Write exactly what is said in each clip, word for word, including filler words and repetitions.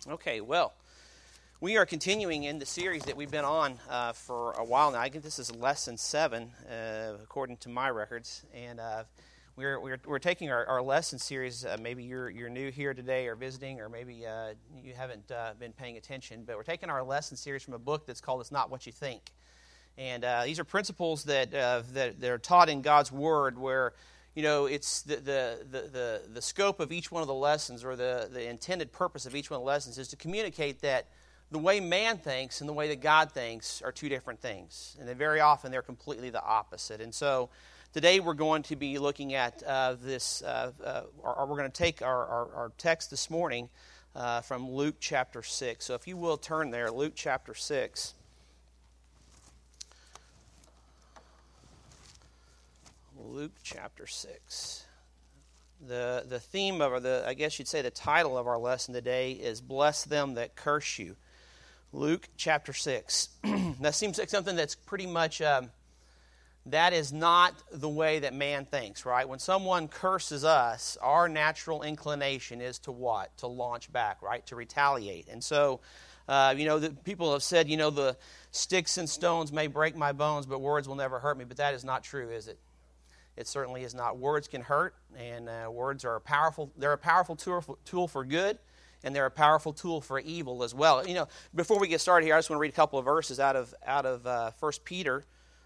Okay, well, we are continuing in the series that we've been on uh, for a while now. I think this is lesson seven, uh, according to my records, and uh, we're, we're we're taking our, our lesson series. Uh, maybe you're you're new here today, or visiting, or maybe uh, you haven't uh, been paying attention. But we're taking our lesson series from a book that's called "It's Not What You Think," and uh, these are principles that uh, that that are taught in God's Word, where you know, it's the, the, the, the, the scope of each one of the lessons, or the, the intended purpose of each one of the lessons, is to communicate that the way man thinks and the way that God thinks are two different things. And then very often they're completely the opposite. And so today we're going to be looking at uh, this, uh, uh, or we're going to take our, our, our text this morning uh, from Luke chapter six. So if you will turn there, Luke chapter six. Luke chapter six. The the theme of, or the I guess you'd say the title of our lesson today is "Bless Them That Curse You." Luke chapter six. That seems like something that's pretty much, um, that is not the way that man thinks, right? When someone curses us, our natural inclination is to what? To launch back, right? To retaliate. And so, uh, you know, the, people have said, you know, the sticks and stones may break my bones, but words will never hurt me. But that is not true, is it? It certainly is not. Words can hurt, and uh, words are a powerful. They're a powerful tool for, tool for good, and they're a powerful tool for evil as well. You know, before we get started here, I just want to read a couple of verses out of out of uh, First Peter.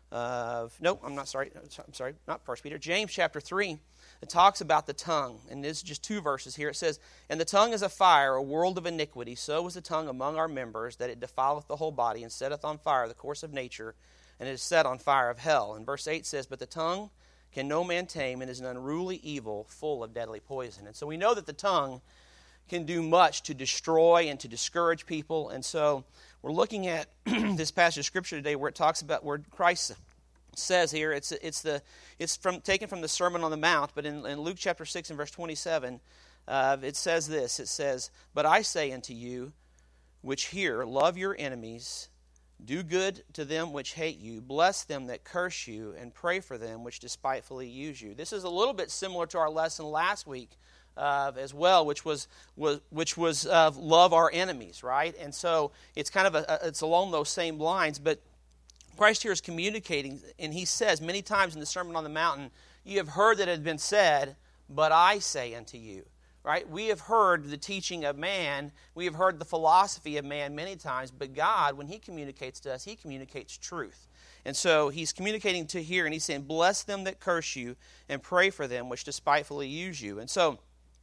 Uh, no, I'm not sorry. I'm sorry, not First Peter. James chapter three. It talks about the tongue, and this is just two verses here. It says, "And the tongue is a fire, a world of iniquity. So is the tongue among our members, that it defileth the whole body, and setteth on fire the course of nature, and it is set on fire of hell." And verse eight says, "But the tongue can no man tame, and is an unruly evil, full of deadly poison." And so we know that the tongue can do much to destroy and to discourage people. And so we're looking at this passage of Scripture today where it talks about, where Christ says here, it's it's the it's from taken from the Sermon on the Mount, but in, in Luke chapter six and verse twenty-seven, uh, it says this, it says, "But I say unto you, which hear, love your enemies, do good to them which hate you, bless them that curse you, and pray for them which despitefully use you." This is a little bit similar to our lesson last week uh, as well, which was, was which was uh, love our enemies, right? And so it's kind of a, it's along those same lines. But Christ here is communicating, and he says many times in the Sermon on the Mountain, "You have heard that it had been said, but I say unto you." Right? We have heard the teaching of man. We have heard the philosophy of man many times. But God, when he communicates to us, he communicates truth. And so he's communicating to here, and he's saying, "Bless them that curse you, and pray for them which despitefully use you." And so,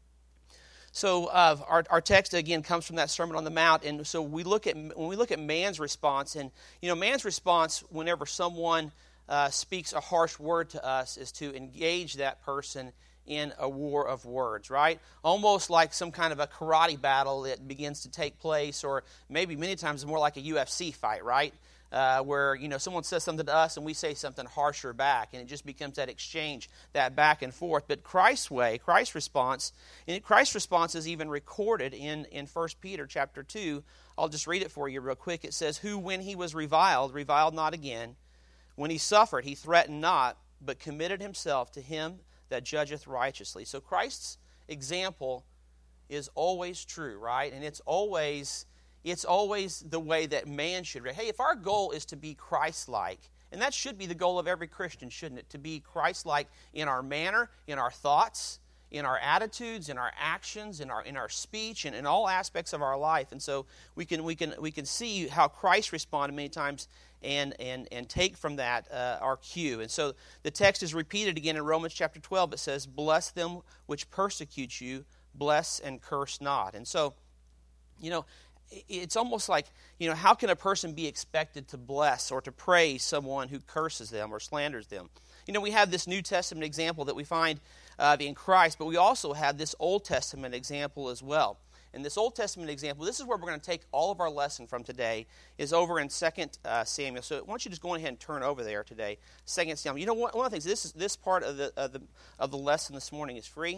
so uh, our, our text, again, comes from that Sermon on the Mount. And so we look at when we look at man's response, and you know, man's response whenever someone uh, speaks a harsh word to us is to engage that person in a war of words, right? Almost like some kind of a karate battle that begins to take place, or maybe many times more like a U F C fight, right? Uh, where, you know, someone says something to us and we say something harsher back, and it just becomes that exchange, that back and forth. But Christ's way, Christ's response, and Christ's response is even recorded in, in First Peter chapter two. I'll just read it for you real quick. It says, "Who, when he was reviled, reviled not again. When he suffered, he threatened not, but committed himself to him that judgeth righteously." So Christ's example is always true, right? And it's always it's always the way that man should. Hey, if our goal is to be Christ-like, and that should be the goal of every Christian, shouldn't it? To be Christ-like in our manner, in our thoughts, in our attitudes, in our actions, in our in our speech, and in all aspects of our life. And so we can we can we can see how Christ responded many times, and and and take from that uh, our cue. And so the text is repeated again in Romans chapter twelve. It says, "Bless them which persecute you, bless and curse not." And so, you know, it's almost like, you know, how can a person be expected to bless or to praise someone who curses them or slanders them? You know, we have this New Testament example that we find uh, in Christ, but we also have this Old Testament example as well. And this Old Testament example, this is where we're going to take all of our lesson from today, is over in Second uh, Samuel. So why don't you just go ahead and turn over there today, Second Samuel. You know, one, one of the things, this is, this part of the, of the of the lesson this morning is free.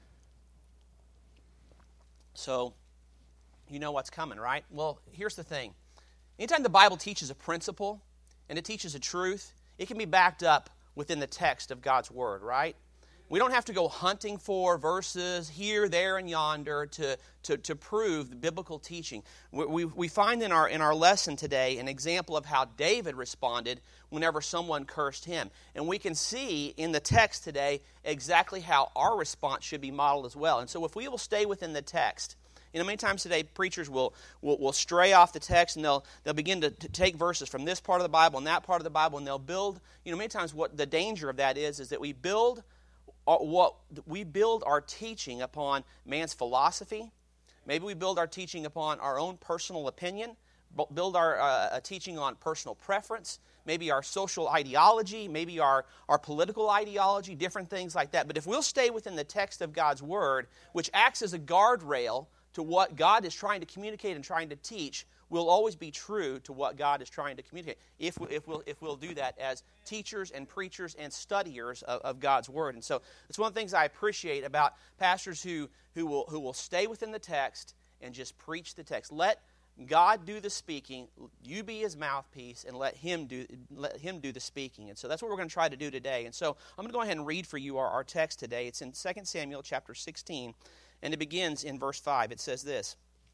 So you know what's coming, right? Well, here's the thing. Anytime the Bible teaches a principle and it teaches a truth, it can be backed up within the text of God's Word, right? We don't have to go hunting for verses here, there, and yonder to, to, to prove the biblical teaching. We, we, we find in our, in our lesson today an example of how David responded whenever someone cursed him. And we can see in the text today exactly how our response should be modeled as well. And so if we will stay within the text, you know, many times today preachers will, will, will stray off the text and they'll, they'll begin to, to take verses from this part of the Bible and that part of the Bible, and they'll build, you know, many times what the danger of that is, is that we build what we build our teaching upon man's philosophy. Maybe we build our teaching upon our own personal opinion, build our uh, teaching on personal preference, maybe our social ideology, maybe our, our political ideology, different things like that. But if we'll stay within the text of God's Word, which acts as a guardrail to what God is trying to communicate and trying to teach, we'll always be true to what God is trying to communicate, if, we, if, we'll, if we'll do that as teachers and preachers and studiers of, of God's Word. And so it's one of the things I appreciate about pastors who, who, will, who will stay within the text and just preach the text. Let God do the speaking, you be His mouthpiece, and let Him do, let him do the speaking. And so that's what we're going to try to do today. And so I'm going to go ahead and read for you our, our text today. It's in Second Samuel chapter sixteen, and it begins in verse five. It says this.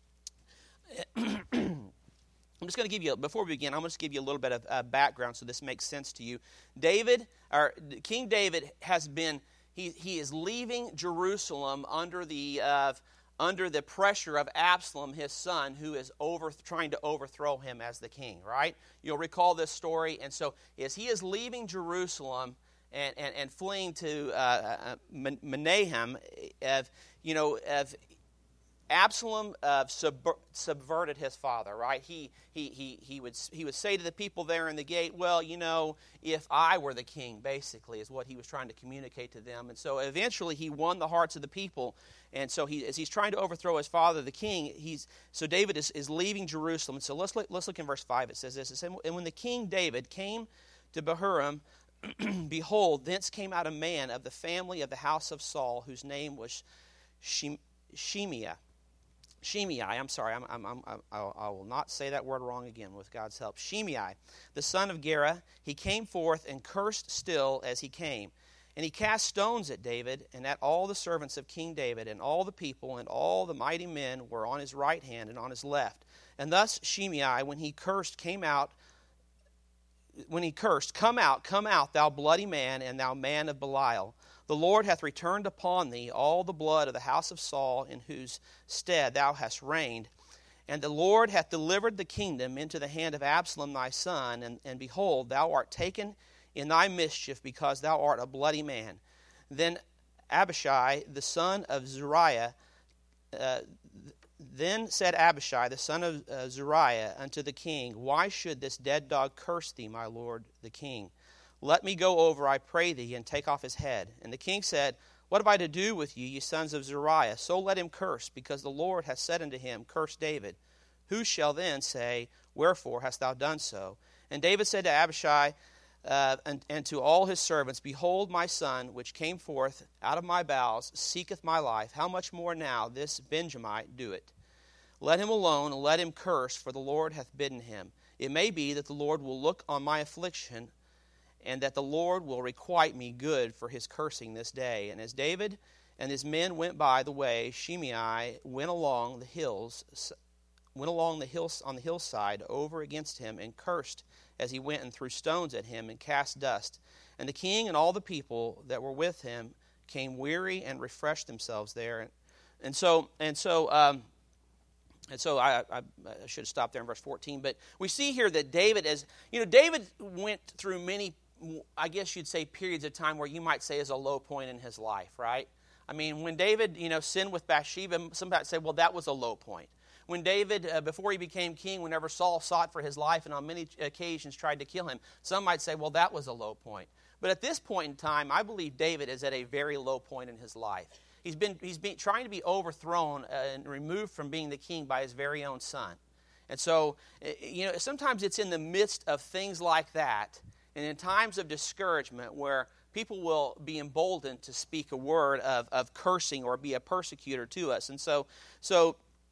I'm just going to give you, before we begin, I'm going to give you a little bit of uh, background so this makes sense to you. David, or King David has been, he, he is leaving Jerusalem under the, uh, under the pressure of Absalom, his son, who is over, trying to overthrow him as the king, right? You'll recall this story. And so as he is leaving Jerusalem and, and, and fleeing to uh, uh, Menahem, of, you know, of Absalom uh, sub- subverted his father, right? He he he he would he would say to the people there in the gate, well, you know, if I were the king, basically, is what he was trying to communicate to them. And so eventually he won the hearts of the people. And so he, as he's trying to overthrow his father, the king, he's so David is, is leaving Jerusalem. And so let's look, let's look in verse five. It says this: it says, and when the king David came to Bahurim, behold, thence came out a man of the family of the house of Saul, whose name was Shem- Shimei. Shimei, I'm sorry, I'm, I'm, I'm, I, I will not say that word wrong again with God's help. Shimei, the son of Gera, he came forth and cursed still as he came. And he cast stones at David and at all the servants of King David, and all the people and all the mighty men were on his right hand and on his left. And thus Shimei, when he cursed, came out, when he cursed, Come out, come out, thou bloody man, and thou man of Belial. The Lord hath returned upon thee all the blood of the house of Saul, in whose stead thou hast reigned. And the Lord hath delivered the kingdom into the hand of Absalom thy son, and, and behold, thou art taken in thy mischief, because thou art a bloody man. Then Abishai, the son of Zeruiah, uh, then said Abishai, the son of uh, Zeruiah, unto the king, Why should this dead dog curse thee, my lord the king? Let me go over, I pray thee, and take off his head. And the king said, What have I to do with you, ye sons of Zeruiah? So let him curse, because the Lord hath said unto him, Curse David. Who shall then say, Wherefore hast thou done so? And David said to Abishai uh, and, and to all his servants, Behold, my son, which came forth out of my bowels, seeketh my life. How much more now this Benjamite do it? Let him alone, and let him curse, for the Lord hath bidden him. It may be that the Lord will look on my affliction, and that the Lord will requite me good for his cursing this day. And as David and his men went by the way, Shimei went along the hills, went along the hills on the hillside over against him, and cursed as he went, and threw stones at him, and cast dust. And the king and all the people that were with him came weary and refreshed themselves there. And, and so, and so, um, and so I, I, I should have stopped there in verse fourteen. But we see here that David, as you know, David went through many, I guess you'd say, periods of time where you might say is a low point in his life, right? I mean, when David, you know, sinned with Bathsheba, some might say, well, that was a low point. When David, uh, before he became king, whenever Saul sought for his life and on many occasions tried to kill him, some might say, well, that was a low point. But at this point in time, I believe David is at a very low point in his life. He's been he's been trying to be overthrown and removed from being the king by his very own son. And so, you know, sometimes it's in the midst of things like that, and in times of discouragement where people will be emboldened to speak a word of, of cursing or be a persecutor to us. And so, so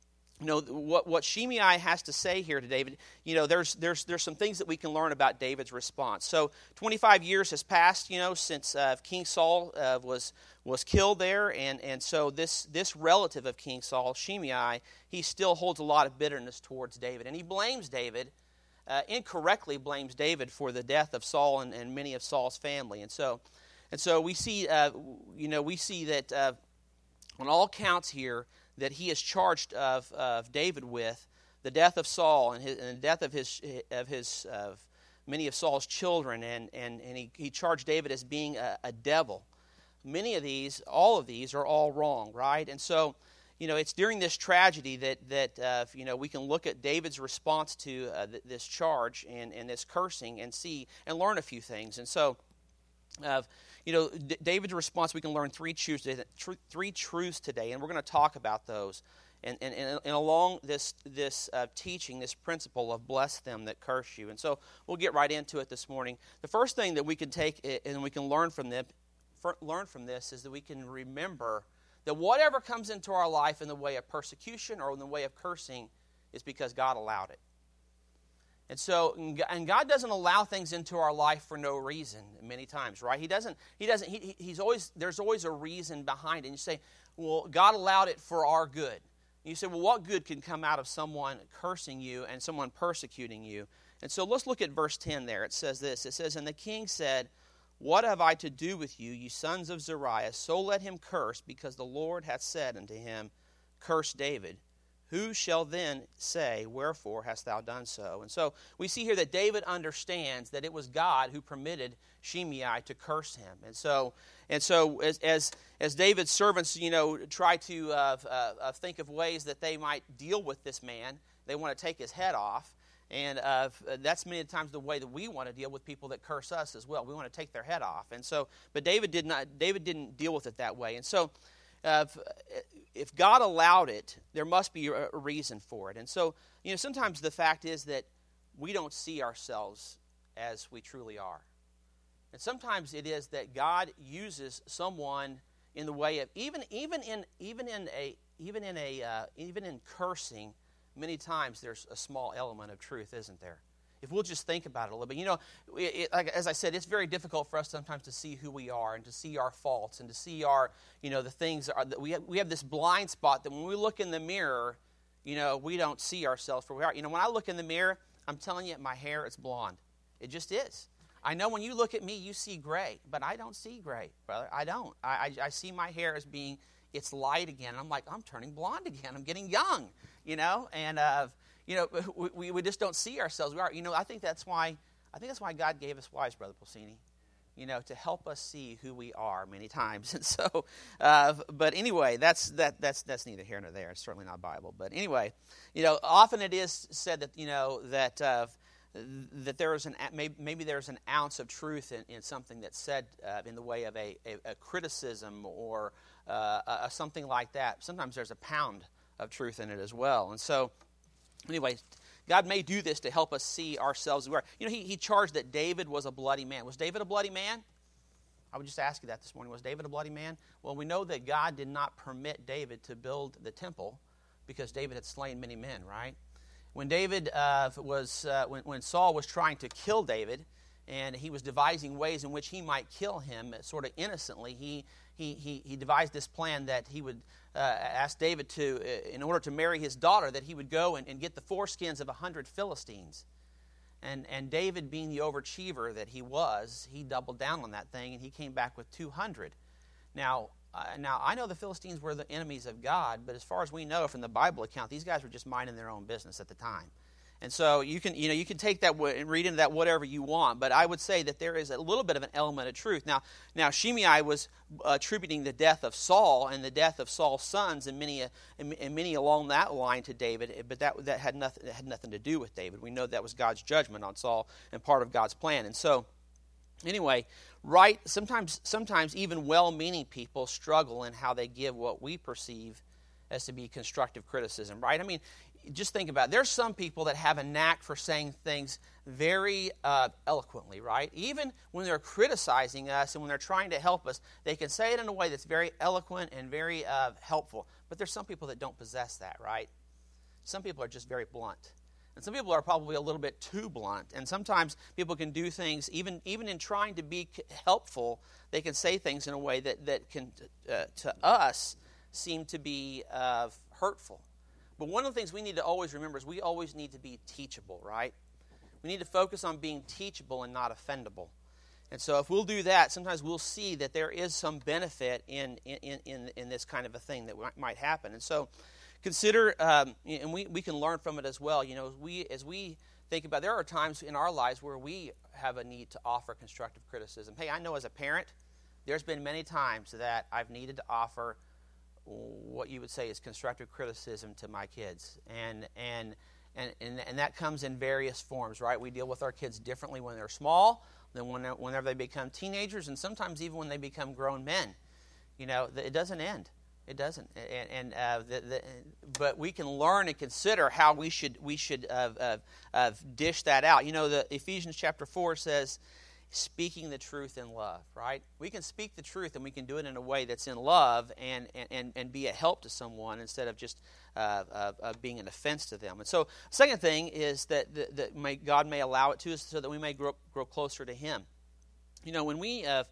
you know, what, what Shimei has to say here to David, you know, there's there's there's some things that we can learn about David's response. So twenty-five years has passed, you know, since uh, King Saul uh, was was killed there, and, and so this this relative of King Saul, Shimei, he still holds a lot of bitterness towards David, and he blames David, uh, incorrectly blames David for the death of Saul and, and many of Saul's family, and so and so we see, uh, you know, we see that uh, on all counts here, that he is charged of, of David with the death of Saul and, his, and the death of his of his of many of Saul's children, and and, and he, he charged David as being a, a devil. Many of these, all of these, are all wrong, right? And so, you know, it's during this tragedy that that uh, you know we can look at David's response to uh, th- this charge and, and this cursing and see and learn a few things. And so, uh, you know, D- David's response, we can learn three truths, tr- three truths today, and we're going to talk about those. And, and, and, and along this this uh, teaching, this principle of bless them that curse you. And so we'll get right into it this morning. The first thing that we can take and we can learn from them, learn from this is that we can remember that whatever comes into our life in the way of persecution or in the way of cursing is because God allowed it. And so, and God doesn't allow things into our life for no reason many times, right? He doesn't, he doesn't, he, he's always, there's always a reason behind it. And you say, well, God allowed it for our good. And you say, well, what good can come out of someone cursing you and someone persecuting you? And so let's look at verse ten there. It says this, it says, and the king said, what have I to do with you, you sons of Zeruiah? So let him curse, because the Lord hath said unto him, curse David. Who shall then say, wherefore hast thou done so? And so we see here that David understands that it was God who permitted Shimei to curse him. And so, and so as as, as David's servants, you know, try to uh, uh, think of ways that they might deal with this man, they want to take his head off. And uh, that's many times the way that we want to deal with people that curse us as well. We want to take their head off. And so, but David did not. David didn't deal with it that way. And so, uh, if, if God allowed it, there must be a reason for it. And so, you know, sometimes the fact is that we don't see ourselves as we truly are. And sometimes it is that God uses someone in the way of even even in even in a even in a uh, even in cursing. Many times there's a small element of truth, isn't there? If we'll just think about it a little bit. You know, it, it, like, as I said, it's very difficult for us sometimes to see who we are and to see our faults and to see our, you know, the things are, that we have, we have this blind spot that when we look in the mirror, you know, we don't see ourselves for who we are. You know, when I look in the mirror, I'm telling you, my hair is blonde. It just is. I know when you look at me, you see gray, but I don't see gray, brother. I don't. I, I, I see my hair as being, it's light again. I'm like, I'm turning blonde again. I'm getting young. You know, and uh, you know, we, we just don't see ourselves. We are, you know, I think that's why I think that's why God gave us wives, Brother Pulsini. You know, to help us see who we are many times. And so, uh, but anyway, that's that that's that's neither here nor there. It's certainly not Bible. But anyway, you know, often it is said that you know that uh, that there is an maybe, maybe there's an ounce of truth in, in something that's said uh, in the way of a, a, a criticism or uh, a, something like that. Sometimes there's a pound of truth in it as well. And so, anyway, God may do this to help us see ourselves. You know, he, he charged that David was a bloody man. Was David a bloody man? I would just ask you that this morning. Was David a bloody man? Well, we know that God did not permit David to build the temple because David had slain many men, right? When David uh, was, uh, when, when Saul was trying to kill David, and he was devising ways in which he might kill him sort of innocently, he he he, he devised this plan that he would uh, ask David to, uh, in order to marry his daughter, that he would go and, and get the foreskins of a hundred Philistines. And and David, being the overachiever that he was, he doubled down on that thing, and he came back with two hundred. Now, uh, now I know the Philistines were the enemies of God, but as far as we know from the Bible account, these guys were just minding their own business at the time. And so you can, you know, you can take that and read into that whatever you want, but I would say that there is a little bit of an element of truth. Now, now Shimei was attributing the death of Saul and the death of Saul's sons and many, and many along that line to David, but that that had nothing that had nothing to do with David. We know that was God's judgment on Saul and part of God's plan. And so, anyway, right? Sometimes, sometimes even well-meaning people struggle in how they give what we perceive as to be constructive criticism, right? I mean, just think about it. There's some people that have a knack for saying things very uh, eloquently, right? Even when they're criticizing us and when they're trying to help us, they can say it in a way that's very eloquent and very uh, helpful. But there's some people that don't possess that, right? some people are just very blunt. And some people are probably a little bit too blunt. And sometimes people can do things, even even in trying to be helpful, they can say things in a way that, that can, uh, to us, seem to be uh, hurtful. But one of the things we need to always remember is we always need to be teachable, right? We need to focus on being teachable and not offendable. And so if we'll do that, sometimes we'll see that there is some benefit in in, in, in this kind of a thing that might happen. And so consider, um, and we, we can learn from it as well. You know, as we, as we think about, there are times in our lives where we have a need to offer constructive criticism. Hey, I know as a parent, there's been many times that I've needed to offer what you would say is constructive criticism to my kids. And and and and, and that comes in various forms, right? We deal with our kids differently when they're small than when whenever they become teenagers, and sometimes even when they become grown men. You know, it doesn't end. It doesn't, and, and uh, the, the, but we can learn and consider how we should we should uh, uh, uh, dish that out. You know, the Ephesians chapter four says, "Speaking the truth in love." Right? We can speak the truth, and we can do it in a way that's in love, and and, and be a help to someone instead of just uh, uh, uh, being an offense to them. And so, second thing is that that, that may, God may allow it to us so that we may grow grow closer to Him. You know, when we uh,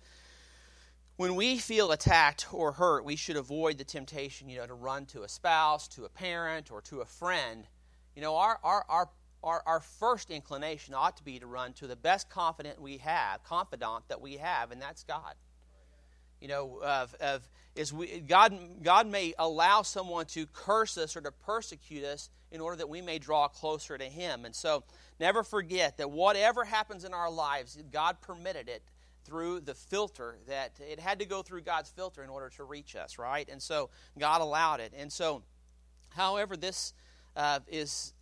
When we feel attacked or hurt, we should avoid the temptation, you know, to run to a spouse, to a parent, or to a friend. You know, our our our our, our first inclination ought to be to run to the best confidant we have, confidant that we have, and that's God. You know, of, of is we God God may allow someone to curse us or to persecute us in order that we may draw closer to Him. And so, never forget that whatever happens in our lives, God permitted it through the filter, that it had to go through God's filter in order to reach us, right? And so God allowed it. And so, however, this uh, is,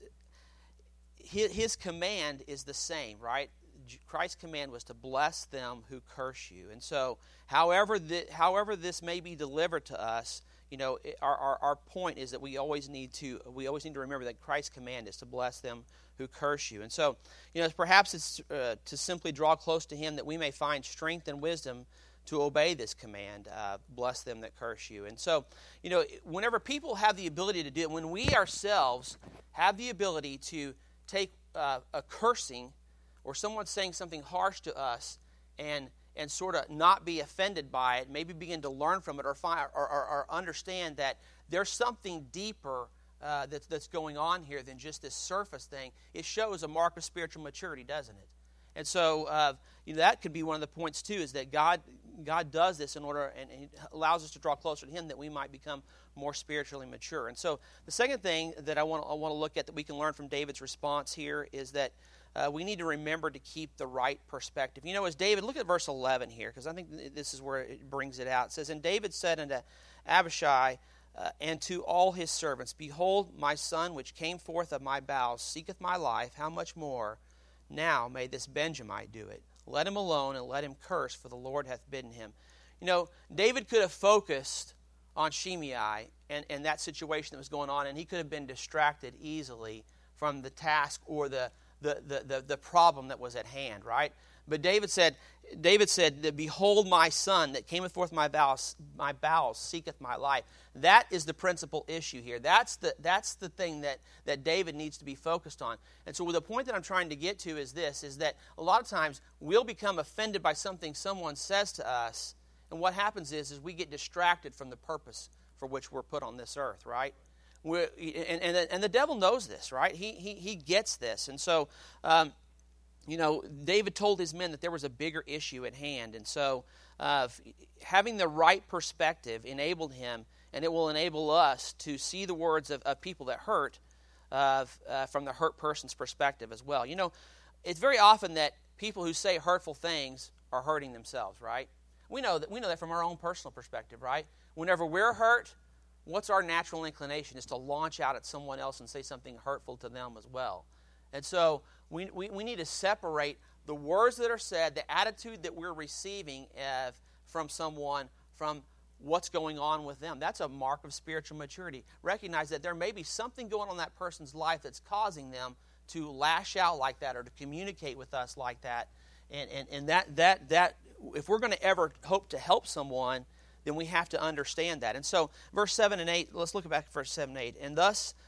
his, his command is the same, right? Christ's command was to bless them who curse you. And so, however, the, however this may be delivered to us, you know, our, our our point is that we always need to we always need to remember that Christ's command is to bless them who curse you. And so, you know, perhaps it's uh, to simply draw close to Him that we may find strength and wisdom to obey this command, uh, bless them that curse you. And so, you know, whenever people have the ability to do it, when we ourselves have the ability to take uh, a cursing or someone saying something harsh to us and and sort of not be offended by it, maybe begin to learn from it or find, or, or, or understand that there's something deeper uh, that's, that's going on here than just this surface thing, it shows a mark of spiritual maturity, doesn't it? And so uh, you know, that could be one of the points, too, is that God God does this in order and, and allows us to draw closer to Him that we might become more spiritually mature. And so the second thing that I want, I want to look at that we can learn from David's response here is that Uh, we need to remember to keep the right perspective. You know, as David, look at verse eleven here, because I think this is where it brings it out. It says, "And David said unto Abishai uh, and to all his servants, Behold, my son, which came forth of my bowels, seeketh my life. How much more now may this Benjamite do it? Let him alone, and let him curse, for the Lord hath bidden him." You know, David could have focused on Shimei and, and that situation that was going on, and he could have been distracted easily from the task or the The, the, the, the problem that was at hand, right? But David said, David said, "Behold my son that cameth forth my bowels, my bowels seeketh my life." That is the principal issue here. That's the that's the thing that, that David needs to be focused on. And so the point that I'm trying to get to is this, is that a lot of times we'll become offended by something someone says to us, and what happens is, is we get distracted from the purpose for which we're put on this earth, right? We're, and, and, and the devil knows this, right? He he he gets this. And so, um, you know, David told his men that there was a bigger issue at hand. And so uh, having the right perspective enabled him, and it will enable us to see the words of, of people that hurt uh, uh, from the hurt person's perspective as well. You know, it's very often that people who say hurtful things are hurting themselves, right? We know that we know that from our own personal perspective, right? Whenever we're hurt, what's our natural inclination is to launch out at someone else and say something hurtful to them as well. And so we we, we need to separate the words that are said, the attitude that we're receiving uh, from someone, from what's going on with them. That's a mark of spiritual maturity. Recognize that there may be something going on in that person's life that's causing them to lash out like that or to communicate with us like that. And and, and that that that if we're going to ever hope to help someone, then we have to understand that. And so verse seven and eight, let's look back at verse seven and eight. "And thus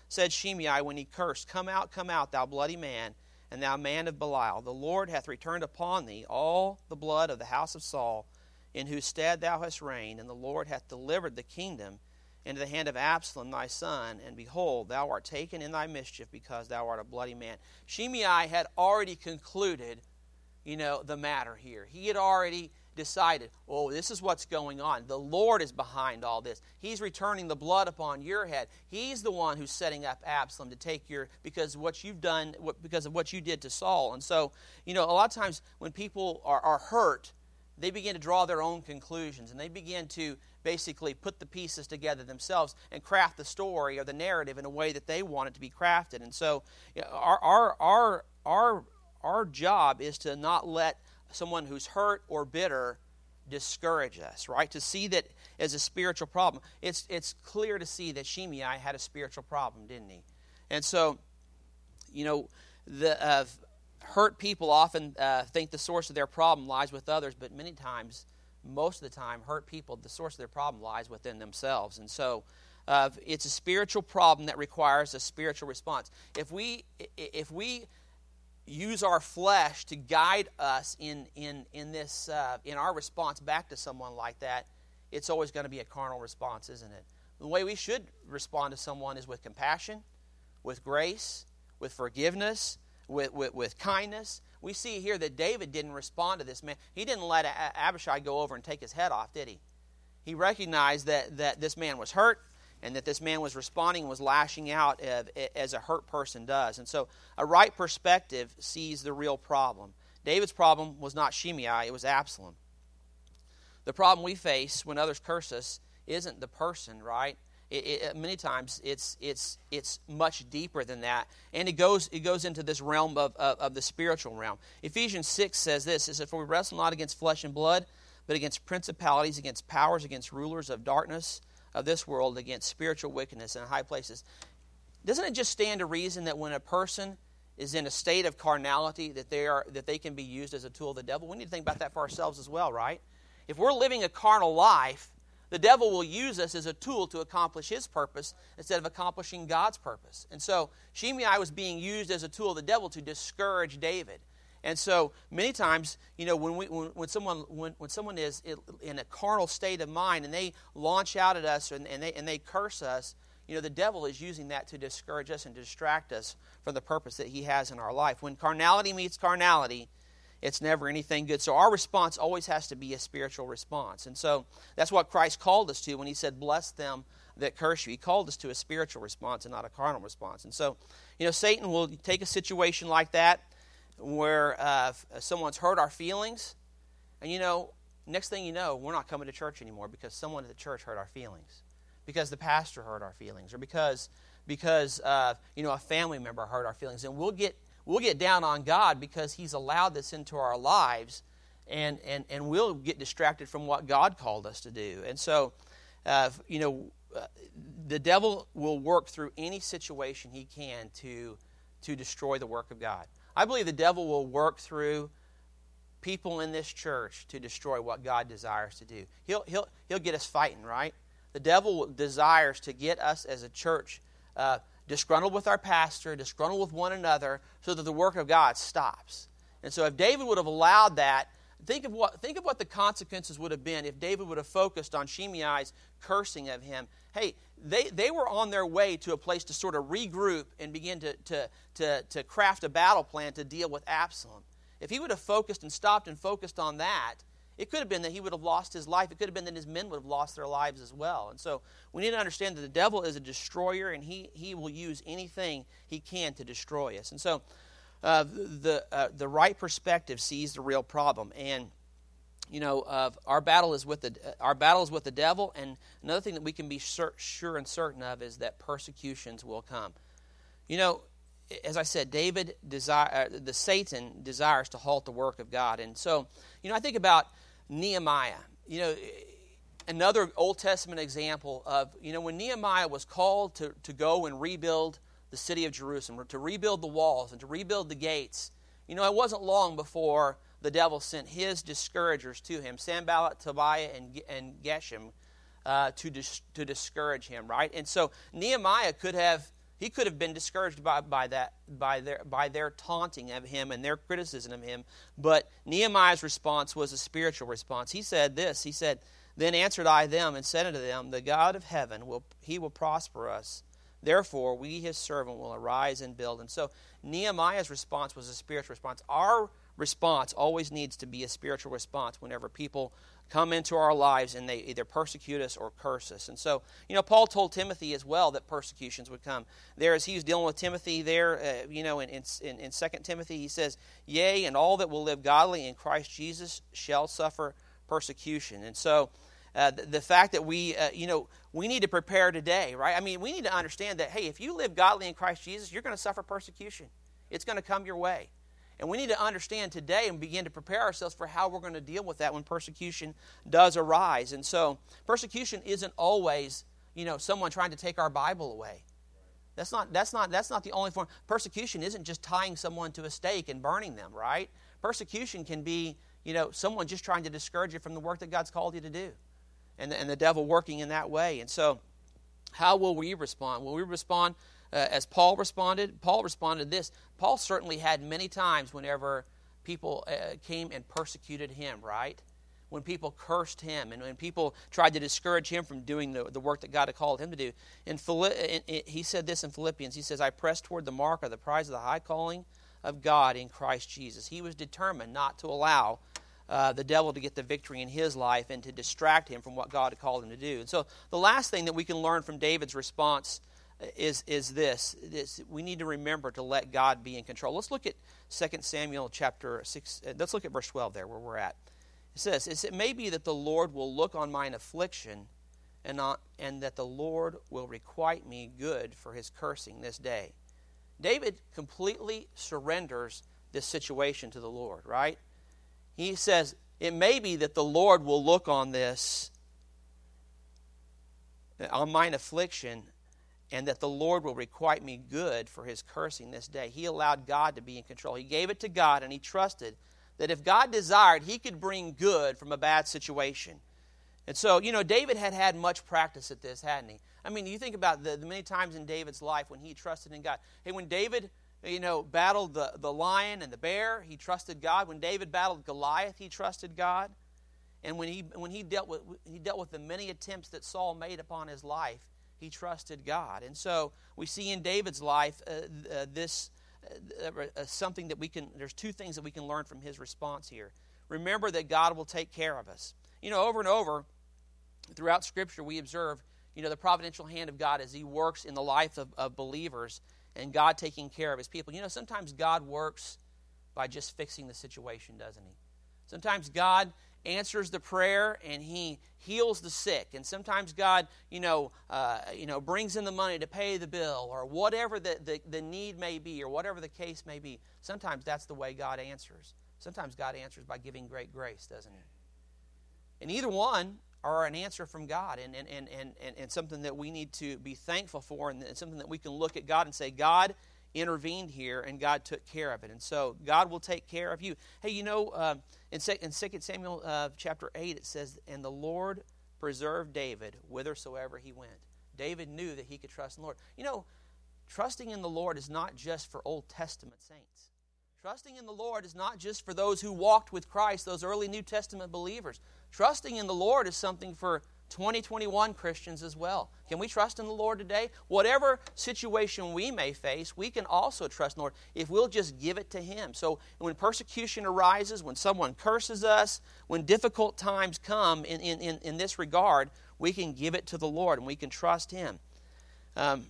said Shimei when he cursed, Come out, come out, thou bloody man, and thou man of Belial. The Lord hath returned upon thee all the blood of the house of Saul, in whose stead thou hast reigned, and the Lord hath delivered the kingdom into the hand of Absalom thy son, and behold, thou art taken in thy mischief, because thou art a bloody man. Shimei had already concluded, you know, the matter here. He had already decided, oh, this is what's going on. The Lord is behind all this. He's returning the blood upon your head. He's the one who's setting up Absalom to take your, because of what you've done, because of what you did to Saul. And so, you know, a lot of times when people are, are hurt, they begin to draw their own conclusions, and they begin to basically put the pieces together themselves and craft the story or the narrative in a way that they want it to be crafted. And so, you know, our our our our our job is to not let someone who's hurt or bitter discourage us, right? To see that as a spiritual problem. It's it's clear to see that Shimei had a spiritual problem, didn't he? And so, you know, the uh, hurt people often uh, think the source of their problem lies with others, but many times, most of the time, hurt people, the source of their problem lies within themselves. And so, uh, it's a spiritual problem that requires a spiritual response. If we if we use our flesh to guide us in in in this uh, in our response back to someone like that, it's always going to be a carnal response, isn't it? The way we should respond to someone is with compassion, with grace, with forgiveness, with with, with kindness. We see here that David didn't respond to this man. He didn't let Abishai go over and take his head off, did he? He recognized that that this man was hurt, and that this man was responding and was lashing out as a hurt person does. And so a right perspective sees the real problem. David's problem was not Shimei, it was Absalom. The problem we face when others curse us isn't the person, right? It, it, many times it's it's it's much deeper than that. And it goes it goes into this realm of, of, of the spiritual realm. Ephesians six says this, it says, For we wrestle not against flesh and blood, but against principalities, against powers, against rulers of darkness of this world, against spiritual wickedness in high places. Doesn't it just stand to reason that when a person is in a state of carnality, that they are that they can be used as a tool of the devil? We need to think about that for ourselves as well, right? If we're living a carnal life, the devil will use us as a tool to accomplish his purpose instead of accomplishing God's purpose. And so Shimei was being used as a tool of the devil to discourage David. And so many times, you know, when we when, when someone when, when someone is in a carnal state of mind and they launch out at us and, and they and they curse us, you know, the devil is using that to discourage us and to distract us from the purpose that he has in our life. When carnality meets carnality, it's never anything good. So our response always has to be a spiritual response. And so that's what Christ called us to when he said, bless them that curse you. He called us to a spiritual response and not a carnal response. And so, you know, Satan will take a situation like that where uh, someone's hurt our feelings, and, you know, next thing you know, we're not coming to church anymore because someone at the church hurt our feelings, because the pastor hurt our feelings, or because, because uh, you know, a family member hurt our feelings. And we'll get We'll get down on God because he's allowed this into our lives, and, and, and we'll get distracted from what God called us to do. And so, uh, you know, uh, the devil will work through any situation he can to, to destroy the work of God. I believe the devil will work through people in this church to destroy what God desires to do. He'll, he'll, he'll get us fighting, right? The devil desires to get us as a church uh, disgruntled with our pastor, disgruntled with one another, so that the work of God stops. And so if David would have allowed that, think of what think of what the consequences would have been if David would have focused on Shimei's cursing of him. Hey, they, they were on their way to a place to sort of regroup and begin to, to, to, to craft a battle plan to deal with Absalom. If he would have focused and stopped and focused on that, it could have been that he would have lost his life. It could have been that his men would have lost their lives as well. And so we need to understand that the devil is a destroyer, and he, he will use anything he can to destroy us. And so uh, the uh, the right perspective sees the real problem. And you know, uh, our battle is with the uh, our battle is with the devil. And another thing that we can be sur- sure and certain of is that persecutions will come. You know, as I said, David desire uh, the Satan desires to halt the work of God. And so, you know, I think about Nehemiah, you know, another Old Testament example of, you know, when Nehemiah was called to, to go and rebuild the city of Jerusalem, to rebuild the walls and to rebuild the gates, you know, it wasn't long before the devil sent his discouragers to him, Sanballat, Tobiah, and, and Geshem, uh, to, dis, to discourage him, right? And so Nehemiah could have He could have been discouraged by, by that, by their, by their taunting of him and their criticism of him. But Nehemiah's response was a spiritual response. He said this, he said, "Then answered I them and said unto them, The God of heaven, will he will prosper us. Therefore we his servant will arise and build." And so Nehemiah's response was a spiritual response. Our response always needs to be a spiritual response whenever people come into our lives and they either persecute us or curse us. And so, you know, Paul told Timothy as well that persecutions would come. There, as he was dealing with Timothy there, uh, you know, in, in, in Second Timothy, he says, "Yea, and all that will live godly in Christ Jesus shall suffer persecution." And so, uh, the, the fact that we, uh, you know, we need to prepare today, right? I mean, we need to understand that, hey, if you live godly in Christ Jesus, you're going to suffer persecution. It's going to come your way. And we need to understand today and begin to prepare ourselves for how we're going to deal with that when persecution does arise. And so persecution isn't always, you know, someone trying to take our Bible away. That's not, that's not, that's not the only form. Persecution isn't just tying someone to a stake and burning them, right? Persecution can be, you know, someone just trying to discourage you from the work that God's called you to do. And the, and the devil working in that way. And so how will we respond? Will we respond Uh, as Paul responded? Paul responded this. Paul certainly had many times whenever people uh, came and persecuted him, right? When people cursed him and when people tried to discourage him from doing the, the work that God had called him to do. In Phili- in, in, he said this in Philippians. He says, "I press toward the mark of the prize of the high calling of God in Christ Jesus." He was determined not to allow uh, the devil to get the victory in his life and to distract him from what God had called him to do. And so the last thing that we can learn from David's response is is this, this we need to remember to let God be in control. Let's look at Second Samuel chapter six. Let's look at verse twelve there where we're at. It says, "It may be that the Lord will look on mine affliction and not, and that the Lord will requite me good for his cursing this day." David completely surrenders this situation to the Lord, right? He says, it may be that the Lord will look on this, on mine affliction, and that the Lord will requite me good for his cursing this day. He allowed God to be in control. He gave it to God, and he trusted that if God desired, he could bring good from a bad situation. And so, you know, David had had much practice at this, hadn't he? I mean, you think about the, the many times in David's life when he trusted in God. Hey, when David, you know, battled the, the lion and the bear, he trusted God. When David battled Goliath, he trusted God. And when he when he dealt with he dealt with the many attempts that Saul made upon his life, he trusted God. And so we see in David's life uh, uh, this uh, uh, something that we can, there's two things that we can learn from his response here. Remember that God will take care of us. You know, over and over throughout Scripture we observe, you know, the providential hand of God as he works in the life of, of believers and God taking care of his people. You know, sometimes God works by just fixing the situation, doesn't he? Sometimes God answers the prayer and he heals the sick, and sometimes God, you know, uh, you know, brings in the money to pay the bill, or whatever the, the, the need may be, or whatever the case may be. Sometimes that's the way God answers. Sometimes God answers by giving great grace, doesn't he? And either one are an answer from God, and and, and, and, and something that we need to be thankful for, and something that we can look at God and say, God intervened here and God took care of it. And so God will take care of you. Hey, you know, uh, in, in Second Samuel uh, chapter eight it says, "And the Lord preserved David whithersoever he went." David knew that he could trust in the Lord. You know, trusting in the Lord is not just for Old Testament saints. Trusting in the Lord is not just for those who walked with Christ, those early New Testament believers. Trusting in the Lord is something for twenty twenty-one Christians as well. Can we trust in the Lord today? Whatever situation we may face, we can also trust in the Lord if we'll just give it to him. So when persecution arises, when someone curses us, when difficult times come in, in, in, in this regard, we can give it to the Lord and we can trust him. Um,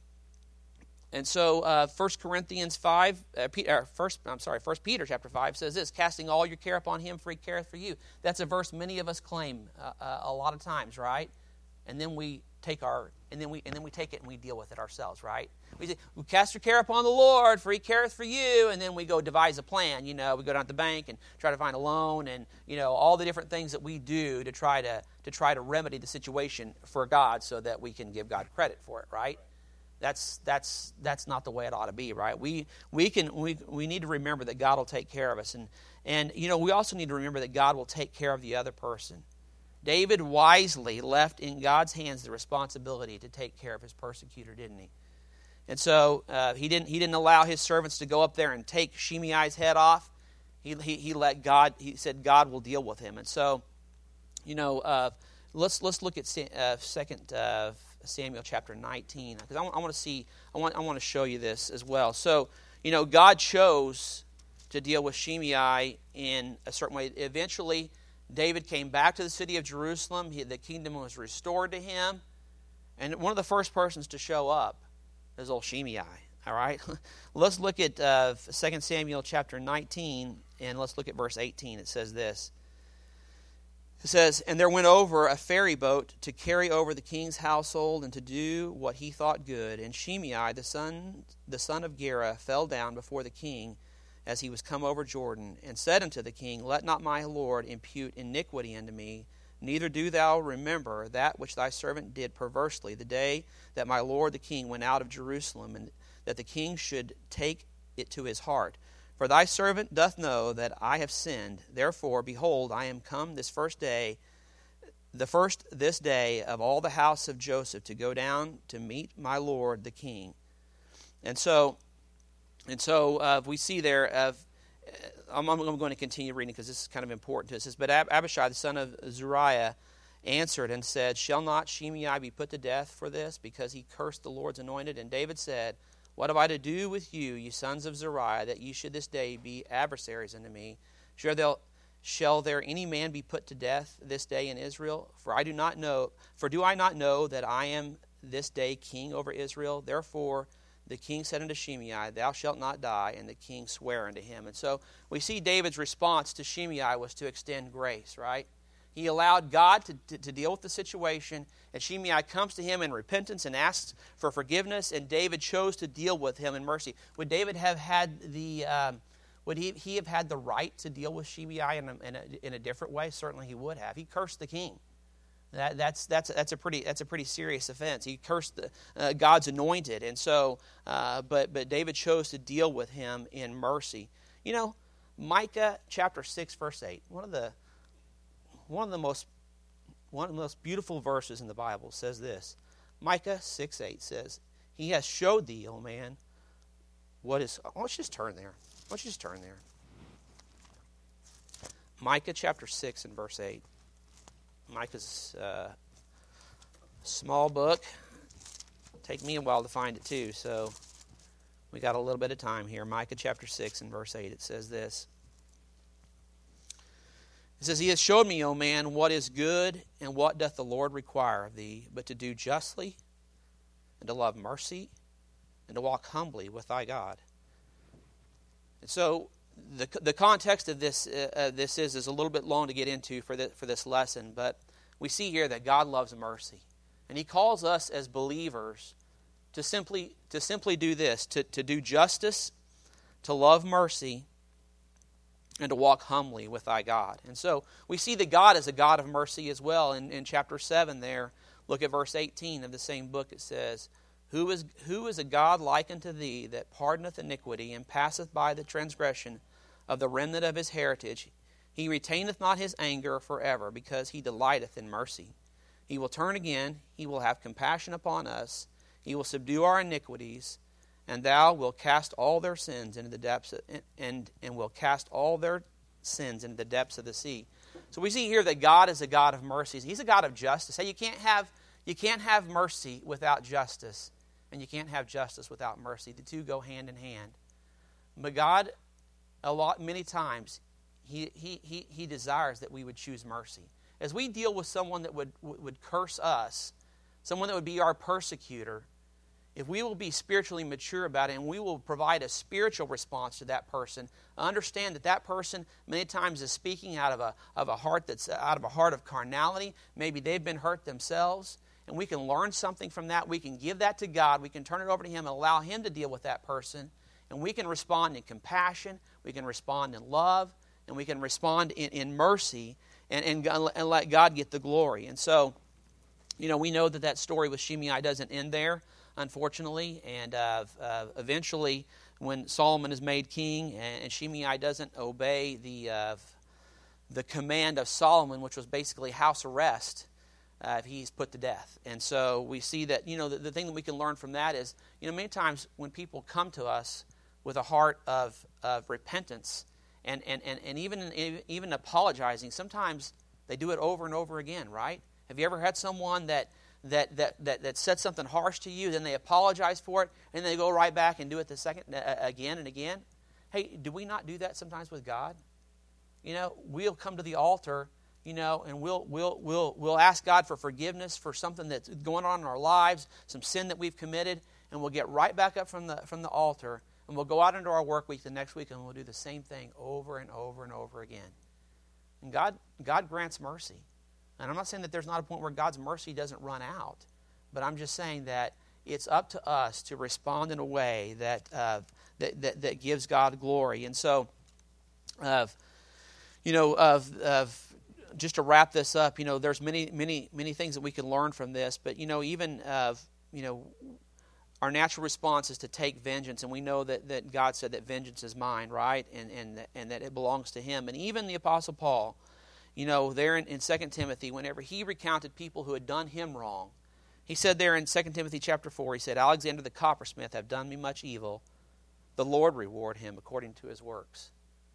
and so uh, First Corinthians five, uh, Peter, first, I'm sorry, First Peter chapter five says this, "Casting all your care upon him, for he careth for you." That's a verse many of us claim uh, uh, a lot of times, right? And then we take our, and then we and then we take it and we deal with it ourselves, right? We say, "We cast your care upon the Lord, for he careth for you," and then we go devise a plan. You know, we go down to the bank and try to find a loan, and you know all the different things that we do to try to to try to remedy the situation for God, so that we can give God credit for it, right? That's that's that's not the way it ought to be, right? We we can we we need to remember that God will take care of us, and and you know we also need to remember that God will take care of the other person. David wisely left in God's hands the responsibility to take care of his persecutor, didn't he? And so uh, he didn't he didn't allow his servants to go up there and take Shimei's head off. He he, he let God. He said God will deal with him. And so, you know, uh, let's let's look at uh, Second uh, Samuel chapter nineteen, because I, I want to see. I want I want to show you this as well. So, you know, God chose to deal with Shimei in a certain way. Eventually, David came back to the city of Jerusalem. He, the kingdom was restored to him. And one of the first persons to show up is old Shimei. All right? Let's look at uh, Second Samuel chapter nineteen, and let's look at verse eighteen. It says this. It says, "And there went over a ferry boat to carry over the king's household and to do what he thought good. And Shimei, the son, the son of Gera, fell down before the king as he was come over Jordan, and said unto the king, Let not my lord impute iniquity unto me, neither do thou remember that which thy servant did perversely the day that my lord the king went out of Jerusalem, and that the king should take it to his heart. For thy servant doth know that I have sinned. Therefore, behold, I am come this first day, the first this day of all the house of Joseph, to go down to meet my lord the king." And so, and so uh, we see there, of, I'm, I'm going to continue reading because this is kind of important to us. It says, "But Ab- Abishai, the son of Zeruiah, answered and said, Shall not Shimei be put to death for this, because he cursed the Lord's anointed? And David said, What have I to do with you, ye sons of Zeruiah, that ye should this day be adversaries unto me? Shall there, shall there any man be put to death this day in Israel? For I do not know, for do I not know that I am this day king over Israel? Therefore the king said unto Shimei, Thou shalt not die. And the king sware unto him." And so we see David's response to Shimei was to extend grace, right? He allowed God to, to, to deal with the situation, and Shimei comes to him in repentance and asks for forgiveness, and David chose to deal with him in mercy. Would David have had the um, would he, he have had the right to deal with Shimei in a, in, a, in a different way? Certainly he would have. He cursed the king. That, that's that's that's a pretty that's a pretty serious offense. He cursed the, uh, God's anointed, and so uh, but but David chose to deal with him in mercy. You know, Micah chapter six verse eight. One of the one of the most one of the most beautiful verses in the Bible says this. Micah six eight says, "He has showed thee, O man, what is." Oh, let's just turn there. Let's just turn there. Micah chapter six and verse eight. Micah's uh, small book. Take me a while to find it too, so we got a little bit of time here. Micah chapter six and verse eight, it says this. It says, "He has showed me, O man, what is good, and what doth the Lord require of thee, but to do justly, and to love mercy, and to walk humbly with thy God." And so The the context of this uh, this is is a little bit long to get into for the, for this lesson, but we see here that God loves mercy, and He calls us as believers to simply to simply do this: to to do justice, to love mercy, and to walk humbly with thy God. And so we see that God is a God of mercy as well. In in chapter seven, there, look at verse eighteen of the same book. It says, Who is who is a God like unto thee, that pardoneth iniquity, and passeth by the transgression of the remnant of his heritage? He retaineth not his anger forever, because he delighteth in mercy. He will turn again, he will have compassion upon us, he will subdue our iniquities, and thou wilt cast all their sins into the depths of, and and will cast all their sins into the depths of the sea. So we see here that God is a God of mercies. He's a God of justice. Hey, you can't have you can't have mercy without justice, and you can't have justice without mercy. The two go hand in hand. But God, a lot, many times, he, he, he, he desires that we would choose mercy. As we deal with someone that would, would curse us, someone that would be our persecutor, if we will be spiritually mature about it and we will provide a spiritual response to that person, understand that that person many times is speaking out of a, of a heart that's out of a heart of carnality. Maybe they've been hurt themselves, and we can learn something from that. We can give that to God. We can turn it over to Him and allow Him to deal with that person. And we can respond in compassion, we can respond in love, and we can respond in, in mercy, and, and, and let God get the glory. And so, you know, we know that that story with Shimei doesn't end there, unfortunately. And uh, uh, eventually, when Solomon is made king, and, and Shimei doesn't obey the uh, the command of Solomon, which was basically house arrest, uh, if he's put to death. And so we see that, you know, the, the thing that we can learn from that is, you know, many times when people come to us with a heart of, of repentance and, and, and, and even, even apologizing, sometimes they do it over and over again, right? Have you ever had someone that That, that that that said something harsh to you, then they apologize for it, and they go right back and do it the second uh, again and again? Hey, do we not do that sometimes with God? You know, we'll come to the altar, you know, and we'll we'll we'll we'll ask God for forgiveness for something that's going on in our lives, some sin that we've committed, and we'll get right back up from the from the altar, and we'll go out into our work week the next week, and we'll do the same thing over and over and over again. And God God grants mercy. And I'm not saying that there's not a point where God's mercy doesn't run out, but I'm just saying that it's up to us to respond in a way that uh, that, that that gives God glory. And so, uh, you know, of of just to wrap this up, you know, there's many many many things that we can learn from this. But you know, even of you know, our natural response is to take vengeance, and we know that, that God said that vengeance is mine, right, and and and that it belongs to Him. And even the Apostle Paul, you know, there in, in Second Timothy, whenever he recounted people who had done him wrong, he said there in Second Timothy chapter four, he said, Alexander the coppersmith have done me much evil. The Lord reward him according to his works.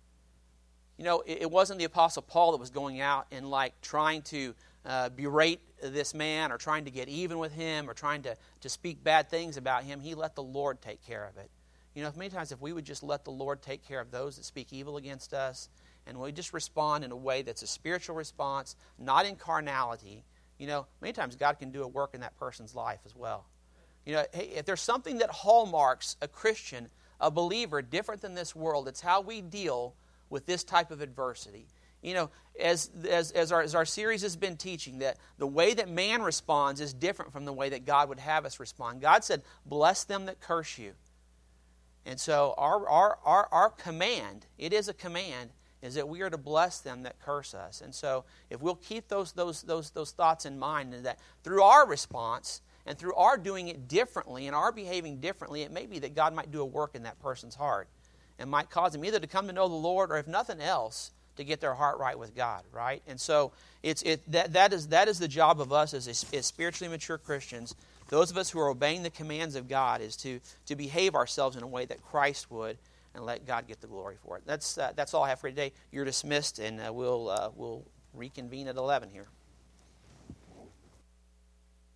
You know, it, it wasn't the Apostle Paul that was going out and like trying to uh, berate this man or trying to get even with him or trying to, to speak bad things about him. He let the Lord take care of it. You know, many times if we would just let the Lord take care of those that speak evil against us, and we just respond in a way that's a spiritual response, not in carnality, you know, many times God can do a work in that person's life as well. You know, hey, if there's something that hallmarks a Christian, a believer, different than this world, it's how we deal with this type of adversity. You know, as as as our, as our series has been teaching, that the way that man responds is different from the way that God would have us respond. God said, bless them that curse you. And so our our our, our command, it is a command, is that we are to bless them that curse us. And so if we'll keep those those those those thoughts in mind, and that through our response and through our doing it differently and our behaving differently, it may be that God might do a work in that person's heart and might cause them either to come to know the Lord, or if nothing else, to get their heart right with God, right? And so it's it that that is that is the job of us as, as spiritually mature Christians. Those of us who are obeying the commands of God is to to behave ourselves in a way that Christ would, and let God get the glory for it. That's uh, that's all I have for today. You're dismissed, and uh, we'll uh, we'll reconvene at eleven here.